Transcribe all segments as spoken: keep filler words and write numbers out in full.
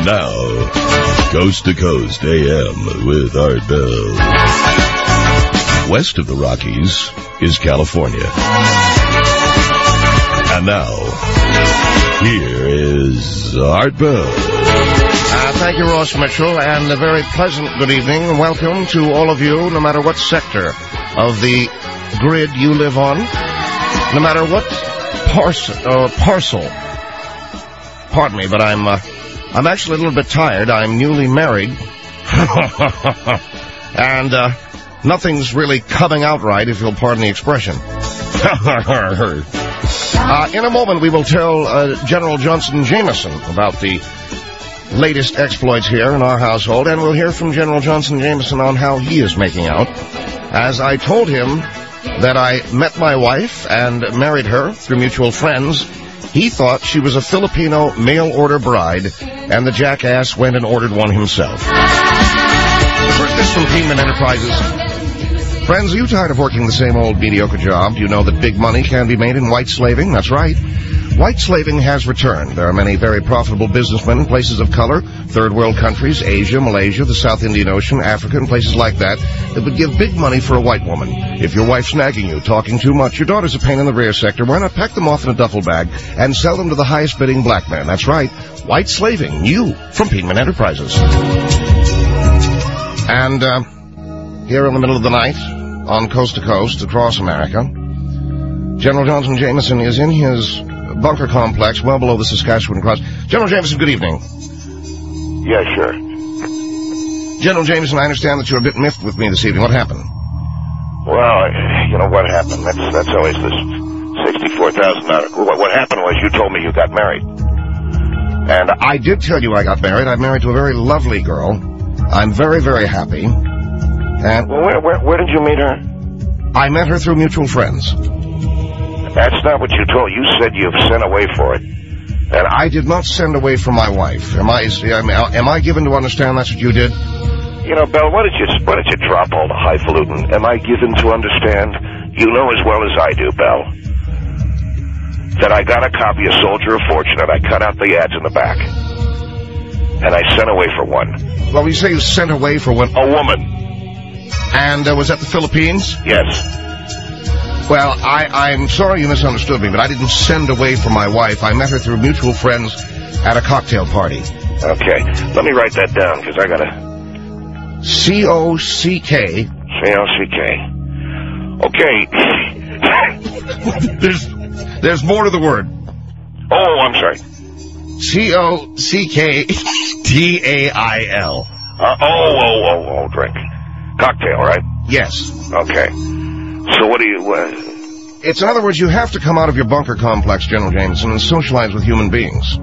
And now, Coast to Coast A M with Art Bell. West of the Rockies is California. And now, here is Art Bell. Uh, thank you, Ross Mitchell, and a very pleasant good evening. And welcome to all of you, no matter what sector of the grid you live on, no matter what parcel, uh, parcel. Pardon me, but I'm, uh, I'm actually a little bit tired. I'm newly married. and, uh, nothing's really coming out right, if you'll pardon the expression. uh, in a moment, we will tell, uh, General Johnson Jameson about the latest exploits here in our household, and we'll hear from General Johnson Jameson on how he is making out. As I told him that I met my wife and married her through mutual friends, he thought she was a Filipino mail-order bride, and the jackass went and ordered one himself. First, this from Kingman Enterprises. Friends, are you tired of working the same old mediocre job? Do you know that big money can be made in white slaving? That's right. White slaving has returned. There are many very profitable businessmen in places of color, third world countries, Asia, Malaysia, the South Indian Ocean, Africa, and places like that, that would give big money for a white woman. If your wife's nagging you, talking too much, your daughter's a pain in the rear sector, why not pack them off in a duffel bag and sell them to the highest bidding black man? That's right. White slaving, new from Kingman Enterprises. And, uh, here in the middle of the night, on Coast to Coast, across America, General Johnson Jameson is in his bunker complex well below the Saskatchewan Cross. General Jameson, good evening. Yeah, sure. General Jameson, I understand that you're a bit miffed with me this evening. What happened? Well, you know what happened. That's that's always this sixty-four thousand dollars. What, what happened was you told me you got married. And I did tell you I got married. I'm married to a very lovely girl. I'm very, very happy. And well, where, where, where did you meet her? I met her through mutual friends. That's not what you told. You said you've sent away for it. And I did not send away for my wife. Am I, am I given to understand that's what you did? You know, Bell, why don't you, why don't you drop all the highfalutin? Am I given to understand? You know as well as I do, Bell, that I got a copy of Soldier of Fortune and I cut out the ads in the back. And I sent away for one. Well, you say you sent away for one? A woman. And uh, was that the Philippines? Yes. Well, I, I'm sorry you misunderstood me, but I didn't send away for my wife. I met her through mutual friends at a cocktail party. Okay. Let me write that down, because I gotta... C O C K. C O C K. Okay. there's, there's more to the word. Oh, I'm sorry. C O C K T A I L. Uh, oh, oh, oh, oh, drink. Cocktail, right? Yes. Okay. So what do you... Uh... It's, in other words, you have to come out of your bunker complex, General Jameson, and socialize with human beings.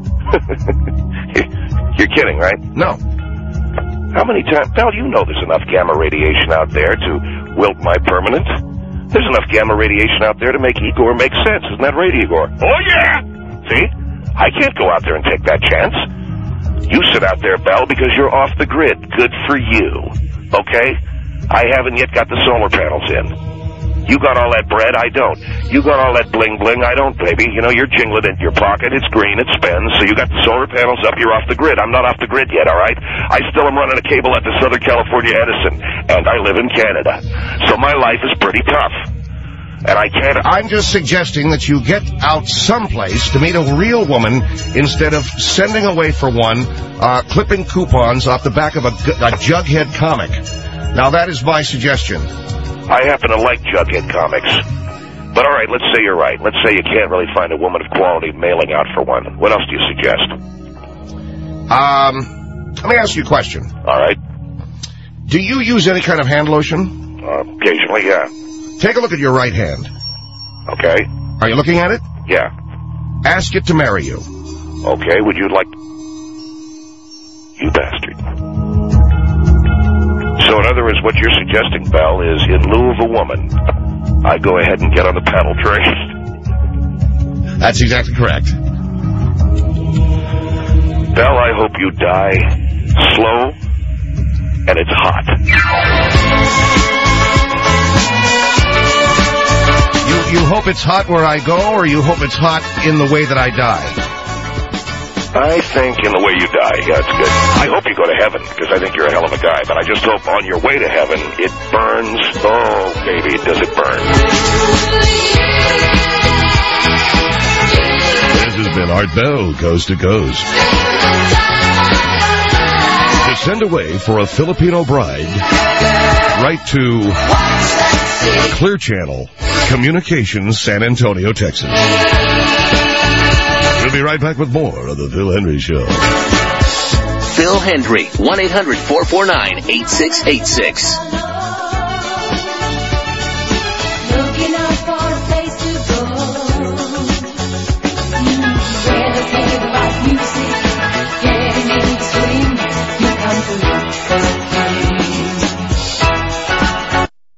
You're kidding, right? No. How many times... Pal, you know there's enough gamma radiation out there to wilt my permanent. There's enough gamma radiation out there to make Igor make sense. Isn't that right, Igor? Oh, yeah! See? I can't go out there and take that chance. You sit out there, Bell, because you're off the grid. Good for you. Okay? I haven't yet got the solar panels in. You got all that bread, I don't. You got all that bling-bling, I don't, baby. You know, you're jingling it in your pocket. It's green, it spins, so you got the solar panels up, you're off the grid. I'm not off the grid yet, all right? I still am running a cable at the Southern California Edison, and I live in Canada. So my life is pretty tough. And I can't... I'm just suggesting that you get out someplace to meet a real woman instead of sending away for one, uh, clipping coupons off the back of a, a Jughead comic. Now, that is my suggestion. I happen to like Jughead comics. But all right, let's say you're right. Let's say you can't really find a woman of quality mailing out for one. What else do you suggest? Um, let me ask you a question. All right. Do you use any kind of hand lotion? Uh, occasionally, yeah. Take a look at your right hand. Okay. Are you looking at it? Yeah. Ask it to marry you. Okay, would you like... You bastard. So, in other words, what you're suggesting, Bell, is in lieu of a woman, I go ahead and get on the paddle train. That's exactly correct. Bell, I hope you die slow and it's hot. You, you hope it's hot where I go, or you hope it's hot in the way that I die? I think in the way you die. Yeah, it's good. I hope you go to heaven, because I think you're a hell of a guy. But I just hope on your way to heaven, it burns. Oh, baby, does it burn. This has been Art Bell, Coast to Coast. To send away for a Filipino bride, write to Clear Channel Communications, San Antonio, Texas. We'll be right back with more of the Phil Hendrie Show. Phil Hendrie, one eight hundred four four nine eight six eight six.